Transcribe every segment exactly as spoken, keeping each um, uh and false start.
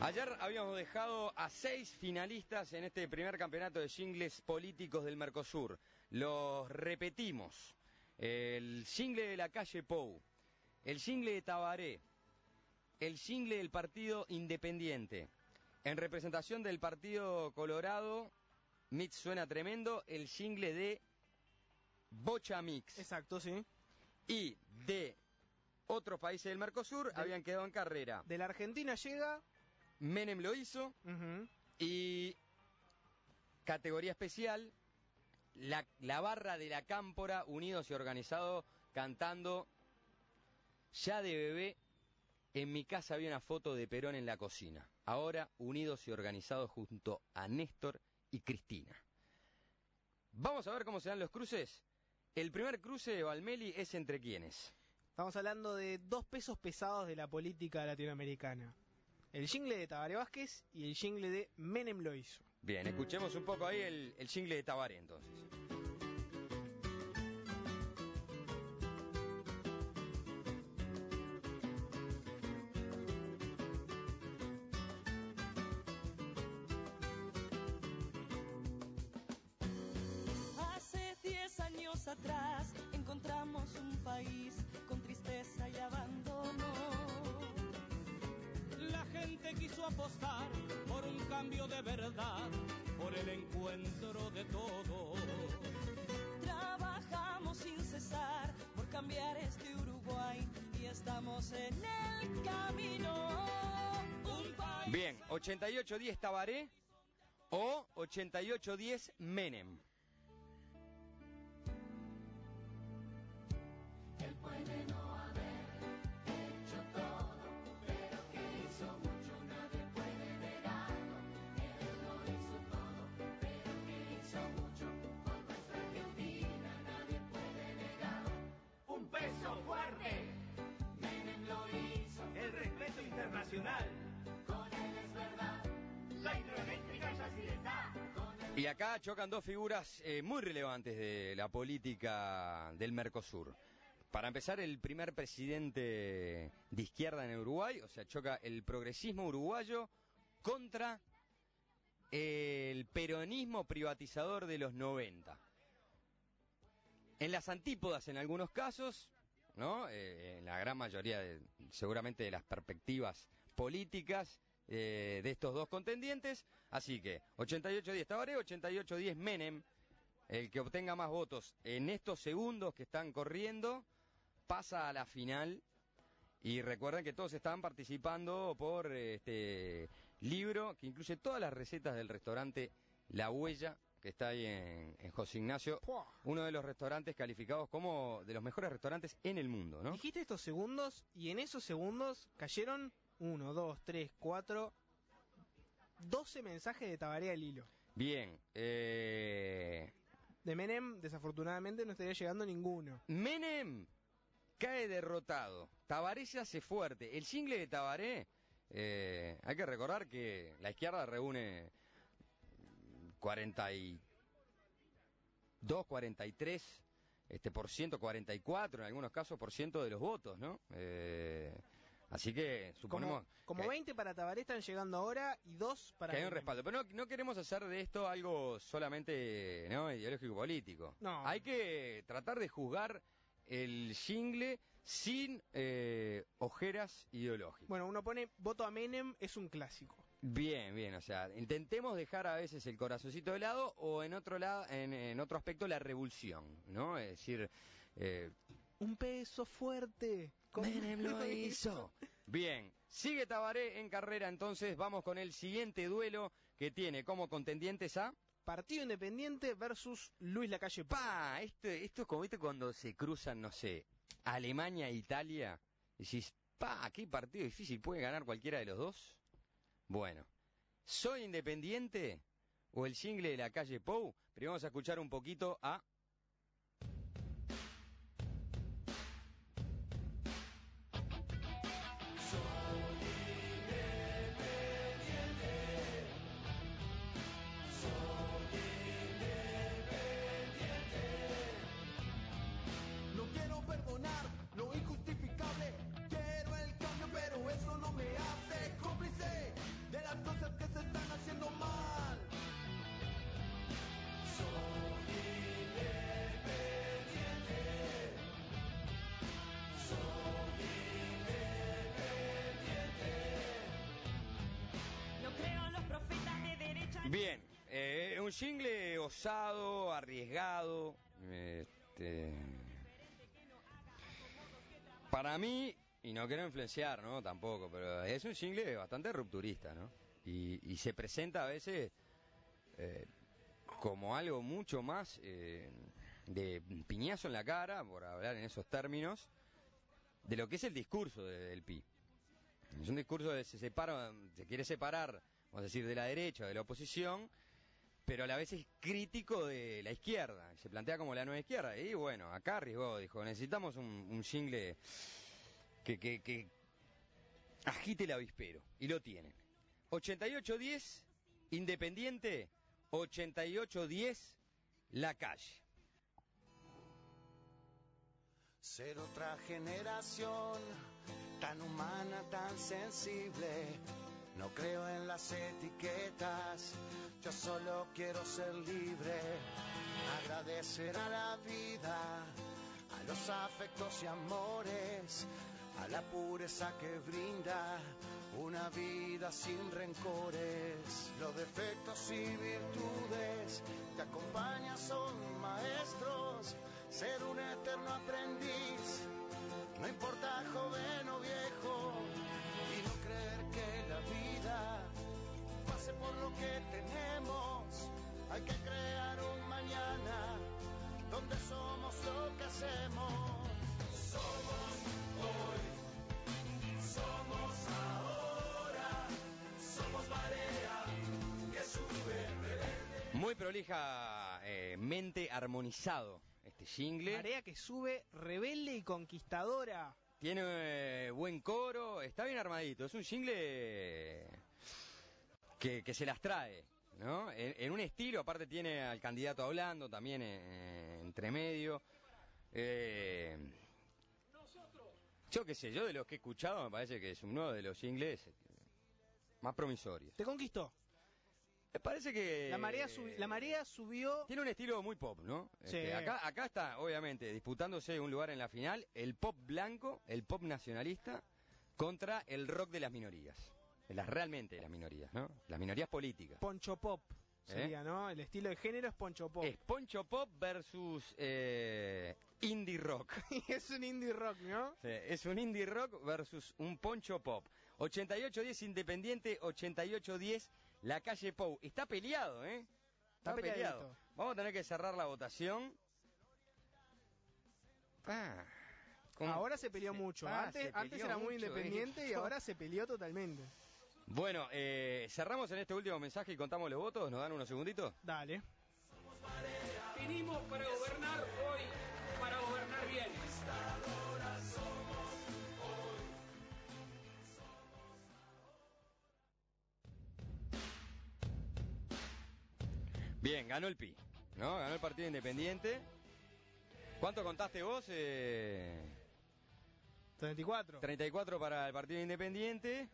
Ayer habíamos dejado a seis finalistas en este primer campeonato de singles políticos del Mercosur. Los repetimos. El single de la calle Pou, el single de Tabaré, el single del Partido Independiente. En representación del Partido Colorado, Mix Suena Tremendo, el single de Bocha Mix. Exacto, sí. Y de otros países del Mercosur de, habían quedado en carrera. De la Argentina llega Menem Lo Hizo. Uh-huh. Y categoría especial, la, la barra de la Cámpora, unidos y organizados, cantando Ya de bebé, en mi casa había una foto de Perón en la cocina. Ahora unidos y organizados junto a Néstor y Cristina. Vamos a ver cómo se dan los cruces. El primer cruce de Valmeli es entre quiénes. Estamos hablando de dos pesos pesados de la política latinoamericana. El jingle de Tabaré Vázquez y el jingle de Menem Lo Hizo. Bien, escuchemos un poco ahí el, el jingle de Tabaré entonces. Hace diez años atrás encontramos un país con tristeza y abandono. La gente quiso apostar por un cambio de verdad, por el encuentro de todos. Trabajamos sin cesar por cambiar este Uruguay y estamos en el camino. Un país... Bien, ochenta y ocho diez Tabaré o ochenta y ocho diez Menem. Él puede no haber hecho todo, pero que hizo mucho nadie puede negarlo. Él lo hizo todo, pero que hizo mucho por nuestra Argentina nadie puede negarlo. Un peso fuerte, Menem lo hizo, el respeto internacional, con él es verdad, la hidroeléctrica ya sí está. Y acá chocan dos figuras eh, muy relevantes de la política del Mercosur. Para empezar, el primer presidente de izquierda en Uruguay, o sea, choca el progresismo uruguayo contra el peronismo privatizador de los noventa. En las antípodas en algunos casos, ¿no? Eh, en la gran mayoría, de, seguramente, de las perspectivas políticas eh, de estos dos contendientes. Así que ochenta y ocho diez Tabaré, ochenta y ocho diez Menem, el que obtenga más votos en estos segundos que están corriendo, pasa a la final. Y recuerden que todos están participando por este libro que incluye todas las recetas del restaurante La Huella, que está ahí en, en José Ignacio, uno de los restaurantes calificados como de los mejores restaurantes en el mundo, ¿no? Dijiste estos segundos y en esos segundos cayeron uno, dos, tres, cuatro, doce mensajes de Tabaré al hilo. Bien, eh... de Menem desafortunadamente no estaría llegando ninguno. Menem cae derrotado, Tabaré se hace fuerte. El single de Tabaré, eh, hay que recordar que la izquierda reúne cuarenta y dos, cuarenta y tres este, por ciento, cuarenta y cuatro en algunos casos por ciento de los votos, ¿no? Eh, así que suponemos... Como, como que, veinte para Tabaré están llegando ahora y dos para... Que hay un Menem. respaldo, pero no, no queremos hacer de esto algo solamente, ¿no?, ideológico-político. No. Hay que tratar de juzgar el jingle sin eh, ojeras ideológicas. Bueno, uno pone voto a Menem, es un clásico. Bien, bien, o sea, intentemos dejar a veces el corazoncito de lado o en otro lado, en, en otro aspecto la revulsión, ¿no? Es decir, eh, un peso fuerte. Menem lo hizo. Bien, sigue Tabaré en carrera, entonces vamos con el siguiente duelo que tiene como contendientes a... Partido Independiente versus Luis Lacalle Pou. Pa, esto, esto es como, ¿viste? Cuando se cruzan, no sé, Alemania e Italia, decís, pa, qué partido difícil, ¿puede ganar cualquiera de los dos? Bueno, ¿soy Independiente o el jingle de la calle Pou? Pero vamos a escuchar un poquito a... Lo injustificable, quiero el cambio, pero eso no me hace cómplice de Bien, eh, un jingle osado, arriesgado, este, para mí, y no quiero influenciar, ¿no? Tampoco, pero es un jingle bastante rupturista, ¿no? Y, y se presenta a veces eh, como algo mucho más eh, de piñazo en la cara, por hablar en esos términos, de lo que es el discurso de, del Pi. Es un discurso que se separa, se quiere separar, vamos a decir, de la derecha, de la oposición, pero a la vez es crítico de la izquierda, se plantea como la nueva izquierda. Y bueno, acá arriesgó, dijo, necesitamos un, un jingle que, que, que agite el avispero, y lo tienen. ochenta y ocho diez, Independiente, ochenta y ocho diez, La Calle. Ser otra generación, tan humana, tan sensible. No creo en las etiquetas, yo solo quiero ser libre. Agradecer a la vida, a los afectos y amores, a la pureza que brinda una vida sin rencores. Los defectos y virtudes que acompañan son maestros. Ser un eterno aprendiz, no importa joven o viejo, y no creer que la vida pase por lo que tenemos. Hay que crear un mañana donde somos lo que hacemos. Somos hoy, somos ahora, somos marea que sube rebelde. Muy prolija, eh, mente armonizado este jingle. Marea que sube, rebelde y conquistadora. Tiene eh, buen coro, está bien armadito. Es un jingle que, que se las trae, ¿no? En, en un estilo, aparte tiene al candidato hablando también eh, entre medio. Eh, yo qué sé, yo de los que he escuchado me parece que es uno de los jingles más promisorios. Te conquistó. Me parece que... La marea, subi- la marea subió... Tiene un estilo muy pop, ¿no? Sí. Este, acá, acá está, obviamente, disputándose un lugar en la final, el pop blanco, el pop nacionalista, contra el rock de las minorías. De las realmente de las minorías, ¿no? Las minorías políticas. Poncho pop sería, ¿Eh? ¿no? El estilo de género es poncho pop. Es poncho pop versus eh, indie rock. Es un indie rock, ¿no? Sí, es un indie rock versus un poncho pop. ochenta y ocho diez Independiente, ochenta y ocho diez La Calle Pou. Está peleado, ¿eh? Está, Está peleado. peleadito. Vamos a tener que cerrar la votación. Ah, ¿cómo? Ahora se peleó Se- mucho. ah, antes se antes peleó era muy mucho independiente y esto. ahora se peleó totalmente. Bueno, eh, cerramos en este último mensaje y contamos los votos. ¿Nos dan unos segunditos? Dale. Vinimos para gobernar hoy, para gobernar bien. Bien, ganó el Pi, ¿no? Ganó el Partido Independiente. ¿Cuánto contaste vos? Eh, treinta y cuatro. treinta y cuatro para el Partido Independiente.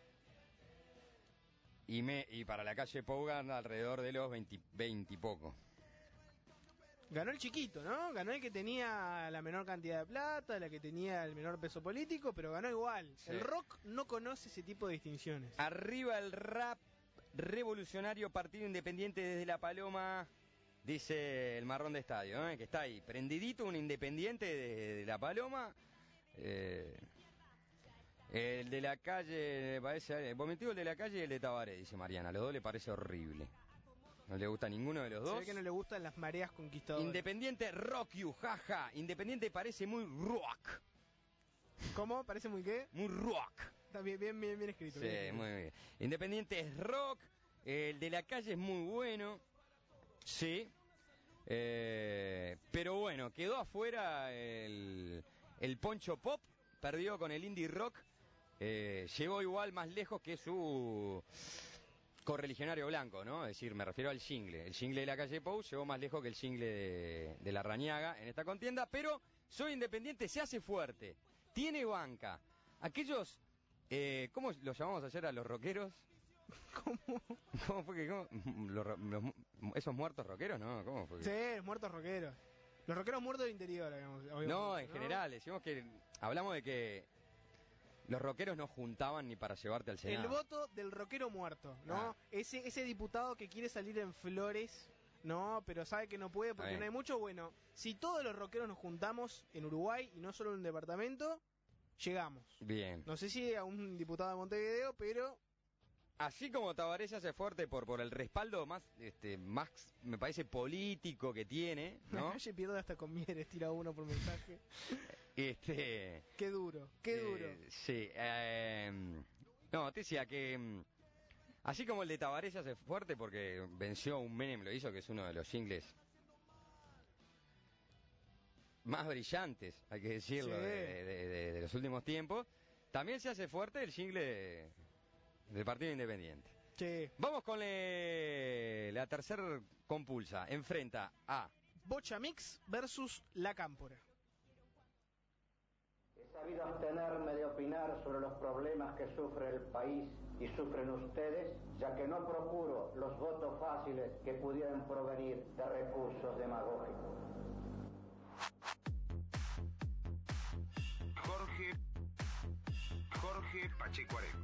Y, me, y para la Calle Pou gana alrededor de los veinte, veinte y poco. Ganó el chiquito, ¿no? Ganó el que tenía la menor cantidad de plata, la que tenía el menor peso político, pero ganó igual. Sí. El rock no conoce ese tipo de distinciones. Arriba el rap revolucionario Partido Independiente desde La Paloma, dice el marrón de estadio, ¿eh? Que está ahí, prendidito un Independiente de, de La Paloma. Eh, el de la calle, me parece, vomitivo el de la calle y el de Tabaré, dice Mariana. A los dos le parece horrible. No le gusta ninguno de los Se dos. ve que no le gustan las mareas conquistadoras. Independiente rock you, jaja. Independiente parece muy rock. ¿Cómo? ¿Parece muy qué? Muy rock. Está bien, bien, bien, bien escrito. Sí, bien escrito. muy bien. Independiente es rock. El de la calle es muy bueno. Sí. Eh, pero bueno, quedó afuera el, el poncho pop. Perdió con el indie rock. Eh, llegó igual más lejos que su correligionario blanco, ¿no? Es decir, me refiero al jingle. El jingle de la Calle Pou llegó más lejos que el jingle de, de la Rañaga en esta contienda. Pero Soy Independiente se hace fuerte. Tiene banca. Aquellos... Eh, ¿Cómo los llamamos ayer a los rockeros? ¿Cómo? ¿Cómo fue que.? Cómo? Los, ro- los mu- ¿Esos muertos rockeros? No, ¿cómo fue? que- Sí, muertos rockeros. Los rockeros muertos del interior, habíamos, habíamos No, dicho, en general, decimos que. Hablamos de que. Los rockeros no juntaban ni para llevarte al Senado. El voto del rockero muerto, ¿no? Ah. Ese, ese diputado que quiere salir en flores, ¿no? Pero sabe que no puede porque Bien. no hay mucho. Bueno, si todos los rockeros nos juntamos en Uruguay y no solo en un departamento, llegamos. Bien. No sé si a un diputado de Montevideo, pero Así como Tabaré se hace fuerte por, por el respaldo más, este, más, me parece, político que tiene, ¿no? Calle pierdo hasta con Mieres, tira uno por mensaje. este... Qué duro, qué eh, duro. Sí. Eh, no, te decía que... mm, Así como el de Tabaré se hace fuerte porque venció un Menem, lo hizo, que es uno de los jingles más brillantes, hay que decirlo, Sí. de, de- de- de los últimos tiempos, también se hace fuerte el jingle de- del Partido Independiente. Che, Vamos con le- la tercer compulsa. Enfrenta a... Bocha Mix versus La Cámpora. He sabido abstenerme de opinar sobre los problemas que sufre el país y sufren ustedes, ya que no procuro los votos fáciles que pudieran provenir de recursos demagógicos. Jorge, Jorge Pacheco Areco.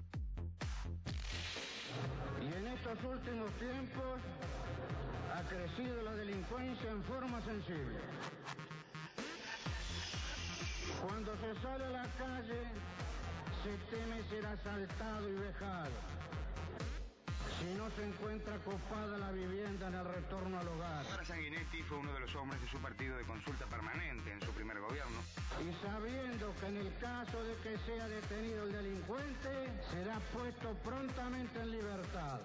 Y en estos últimos tiempos ha crecido la delincuencia en forma sensible. Cuando se sale a la calle, se teme ser asaltado y vejado. Si no se encuentra copada la vivienda en el retorno al hogar. Sara Sanguinetti fue uno de los hombres de su partido de consulta permanente en su primer gobierno. Y sabiendo que en el caso de que sea detenido el delincuente, será puesto prontamente en libertad.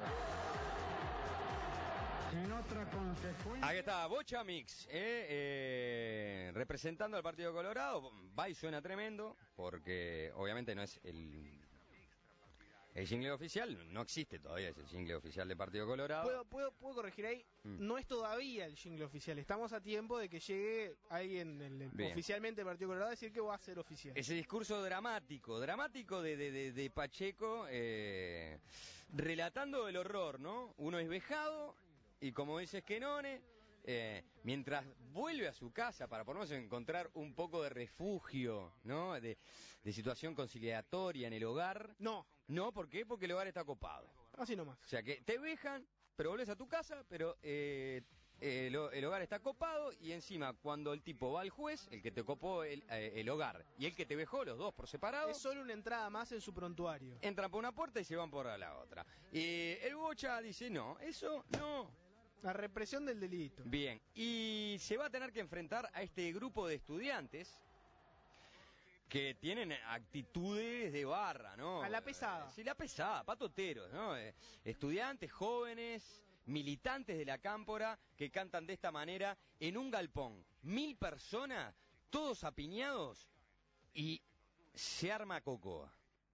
Sin otra consecuencia... Ahí está, Bocha Mix, eh, eh, representando al Partido Colorado. Va y suena tremendo, porque obviamente no es el... El jingle oficial, no existe todavía, es el jingle oficial del Partido Colorado. ¿Puedo, puedo, puedo corregir ahí? Mm. No es todavía el jingle oficial. Estamos a tiempo de que llegue alguien del- Bien. oficialmente del Partido Colorado a decir que va a ser oficial. Ese discurso dramático, dramático de, de, de, de Pacheco, eh, relatando el horror, ¿no? Uno es vejado, y como dice Esquenone, eh, mientras vuelve a su casa para por lo menos encontrar un poco de refugio, ¿no? De, de situación conciliatoria en el hogar. No. No, ¿por qué? Porque el hogar está copado. Así nomás. O sea que te vejan, pero volvés a tu casa, pero eh, el, el hogar está copado y encima cuando el tipo va al juez, el que te copó el, eh, el hogar y el que te vejó, los dos por separado, Es solo una entrada más en su prontuario. entran por una puerta y se van por la otra. Y el Bocha dice, no, eso no. La represión del delito. Bien, y se va a tener que enfrentar a este grupo de estudiantes que tienen actitudes de barra, ¿no? A la pesada. Sí, la pesada, patoteros, ¿no? Eh, estudiantes, jóvenes, militantes de la Cámpora que cantan de esta manera en un galpón. Mil personas, todos apiñados y se arma cocoa.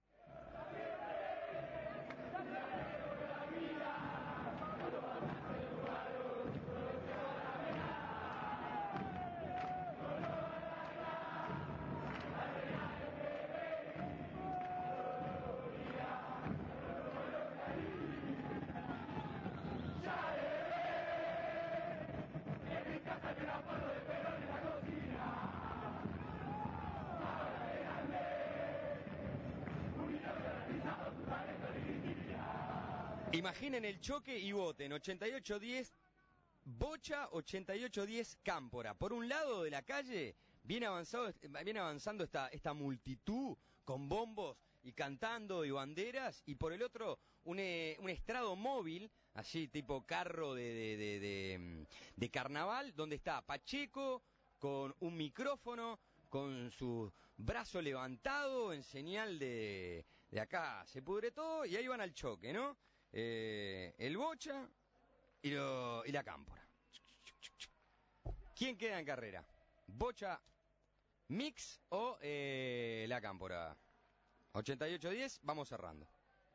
Imaginen el choque y voten ochenta y ocho diez Bocha, ochenta y ocho diez Cámpora. Por un lado de la calle viene, avanzado, viene avanzando esta, esta multitud con bombos y cantando y banderas, y por el otro un, eh, un estrado móvil, así tipo carro de, de, de, de, de carnaval, donde está Pacheco con un micrófono, con su brazo levantado en señal de, de acá se pudre todo, y ahí van al choque, ¿no? Eh, el Bocha y, lo, y la Cámpora. ¿Quién queda en carrera? ¿Bocha Mix o eh, la Cámpora? ochenta y ocho diez, vamos cerrando.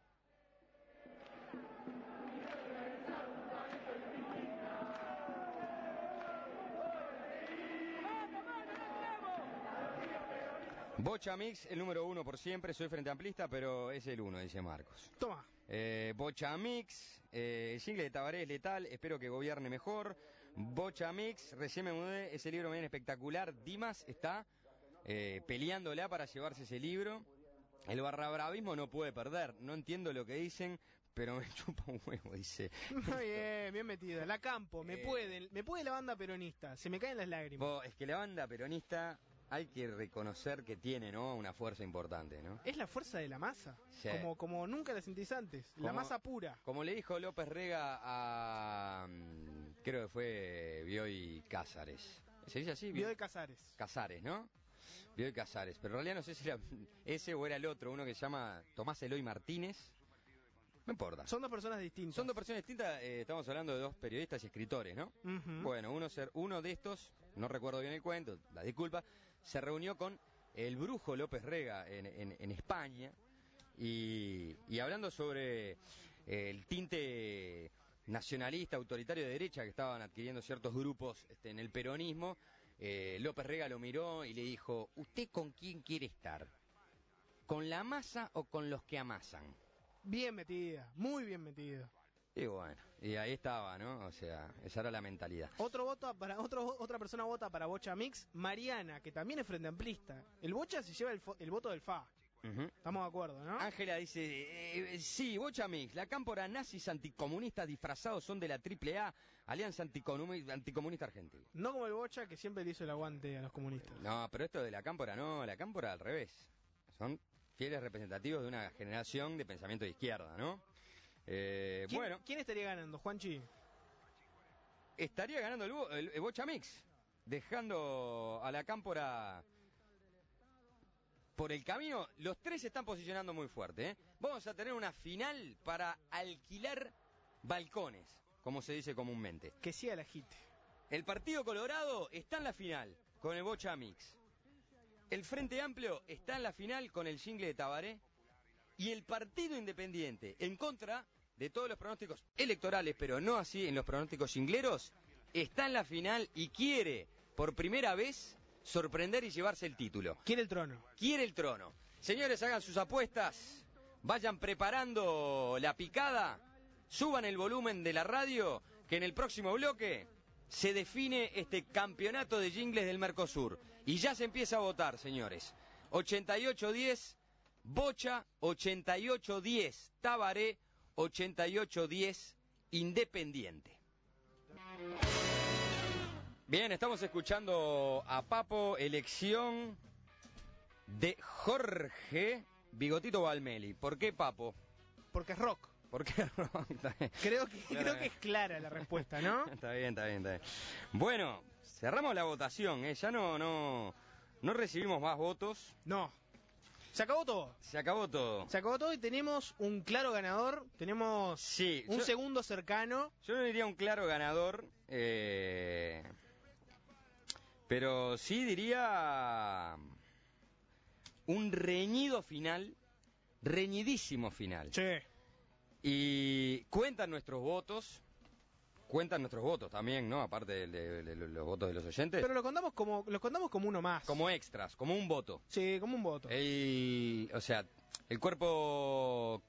Bocha Mix, el número uno por siempre. Soy Frente Amplista, pero es el uno, dice Marcos. Toma. Eh, Bocha Mix, eh, el jingle de Tabaré es letal, espero que gobierne mejor. Bocha Mix, recién me mudé, ese libro bien espectacular. Dimas está eh, peleándola para llevarse ese libro. El barrabravismo no puede perder. No entiendo lo que dicen, pero me chupa un huevo, dice. Muy bien, bien metido. La Campo, me Eh. puede, me puede la banda peronista. Se me caen las lágrimas. Vos, es que la banda peronista hay que reconocer que tiene, ¿no?, una fuerza importante, ¿no? Es la fuerza de la masa. Sí. Como, como nunca la sentís antes. La Como- masa pura. Como le dijo López Rega a... mm, creo que fue Bioy Cázares. ¿Se dice así? Vio de Casares. Casares, ¿no? Bioy Casares. Pero en realidad no sé si era ese o era el otro, uno que se llama Tomás Eloy Martínez. No importa. Son dos personas distintas. Son dos personas distintas, eh, estamos hablando de dos periodistas y escritores, ¿no? Ujú. Bueno, uno, ser, uno de estos, no recuerdo bien el cuento, la disculpa, se reunió con el brujo López Rega en, en, en España y, y hablando sobre eh, el tinte nacionalista, autoritario de derecha que estaban adquiriendo ciertos grupos este, en el peronismo, eh, López Rega lo miró y le dijo, ¿usted con quién quiere estar? ¿Con la masa o con los que amasan? Bien metida, muy bien metida. Y bueno, y ahí estaba, ¿no? O sea, esa era la mentalidad. Otro voto para otro, otra persona vota para Bocha Mix, Mariana, que también es frente amplista. El Bocha se lleva el, fo- el voto del F A. Ujú. Estamos de acuerdo, ¿no? Ángela dice, eh, sí, Bocha Mix, la cámpora nazis anticomunistas disfrazados son de la triple A, Alianza Anticomu- Anticomunista Argentina. No como el Bocha, que siempre le hizo el aguante a los comunistas. No, pero esto de la cámpora no, la cámpora al revés. Son fieles representativos de una generación de pensamiento de izquierda, ¿no? Eh, ¿Quién, bueno, ¿Quién estaría ganando, Juanchi? estaría ganando el, Bo- el- el Bocha Mix, dejando a la cámpora por el camino. Los tres se están posicionando muy fuerte, ¿eh? Vamos a tener una final para alquilar balcones, como se dice comúnmente. Que sí a la agite. El Partido Colorado está en la final con el Bocha Mix. El Frente Amplio está en la final con el Jingle de Tabaré. Y el Partido Independiente, en contra de todos los pronósticos electorales, pero no así en los pronósticos jingleros, está en la final y quiere, por primera vez, sorprender y llevarse el título. Quiere el trono. Quiere el trono. Señores, hagan sus apuestas, vayan preparando la picada, suban el volumen de la radio, que en el próximo bloque se define este campeonato de jingles del Mercosur. Y ya se empieza a votar, señores. ochenta y ocho diez, Bocha, ochenta y ocho diez, Tabaré, ochenta y ocho diez, Independiente. Bien, estamos escuchando a Papo, elección de Jorge Bigotito Valmeli. ¿Por qué Papo? Porque es rock. ¿Por qué rock? Está bien. Creo que, Claro. creo que es clara la respuesta, ¿no? Está bien, está bien, está bien. Bueno, cerramos la votación, ¿eh? Ya no, no, no recibimos más votos. No. Se acabó todo. Se acabó todo. Se acabó todo y tenemos un claro ganador. Tenemos Sí, un yo- segundo cercano. Yo no diría un claro ganador, eh, pero sí diría un reñido final, reñidísimo final. Sí. Y cuentan nuestros votos, cuentan nuestros votos también, ¿no? Aparte de, de- de los votos de los oyentes, Pero lo contamos como lo contamos como uno más. como extras, como un voto. Sí, como un voto. El, o sea, el cuerpo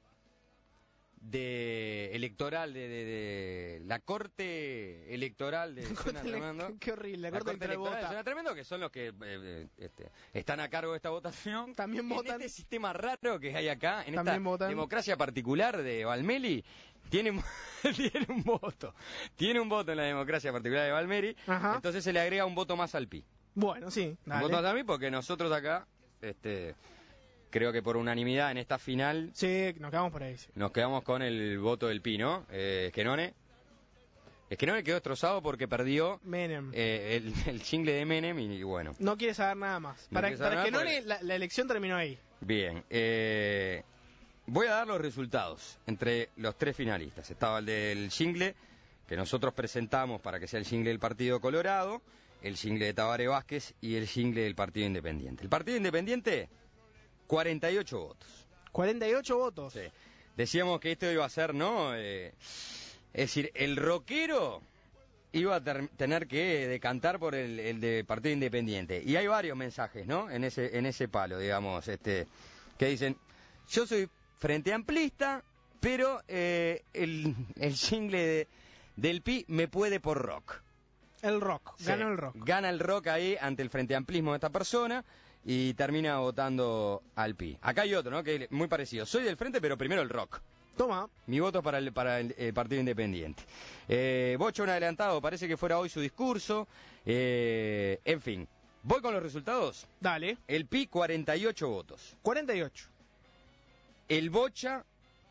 de electoral de, de- de la corte electoral de Zona Tremendo. Qué, qué horrible, la, La corte corte electoral electoral de vota. Zona Tremendo, que son los que eh, eh, este, están a cargo de esta votación. También En votan. este sistema raro que hay acá, en También esta votan. democracia particular de Valmeli, tiene, tiene un voto. Tiene un voto en la democracia particular de Valmeri. Ajá. Entonces se le agrega un voto más al Pi. Bueno, sí, Un dale. voto más al Pi porque nosotros acá, este, creo que por unanimidad en esta final, Sí, nos quedamos por ahí. sí. nos quedamos con el voto del Pi, ¿no? Eh, Esquenone. Esquenone quedó destrozado porque perdió Menem. eh, el, el jingle de Menem y, y bueno. No quiere saber nada más. No para quiere saber para que nada no porque- le- la, la elección terminó ahí. Bien, eh, voy a dar los resultados entre los tres finalistas. Estaba el del jingle, que nosotros presentamos para que sea el jingle del Partido Colorado, el jingle de Tabaré Vázquez y el jingle del Partido Independiente. El Partido Independiente, cuarenta y ocho votos. cuarenta y ocho votos. Sí. Decíamos que esto iba a ser, ¿no? Eh, es decir, el rockero iba a ter- tener que decantar por el, el de Partido Independiente. Y hay varios mensajes, ¿no? En ese, en ese palo, digamos, este, que dicen, yo soy frente amplista, pero eh, el, el jingle de- del Pi me puede por rock. El rock. Sí, Ganó el rock. Gana el rock ahí ante el frente amplismo de esta persona. y termina votando al Pi. Acá hay otro, ¿no? Que es muy parecido. Soy del Frente, pero primero el rock. Toma. Mi voto para el, para el eh, Partido Independiente. Eh, Bocha un adelantado, parece que fuera hoy su discurso. Eh, en fin, voy con los resultados. Dale. El Pi, cuarenta y ocho votos. cuarenta y ocho. El Bocha,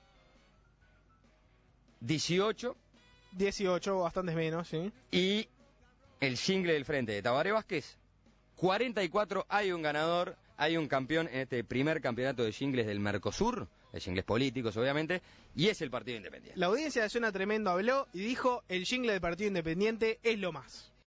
dieciocho. dieciocho, bastantes menos, sí. Y el Jingle del Frente de Tabaré Vázquez, cuarenta y cuatro. Hay un ganador, hay un campeón en este primer campeonato de jingles del Mercosur, de jingles políticos obviamente, y es el Partido Independiente. La audiencia de Zona Tremendo habló y dijo, el jingle del Partido Independiente es lo más.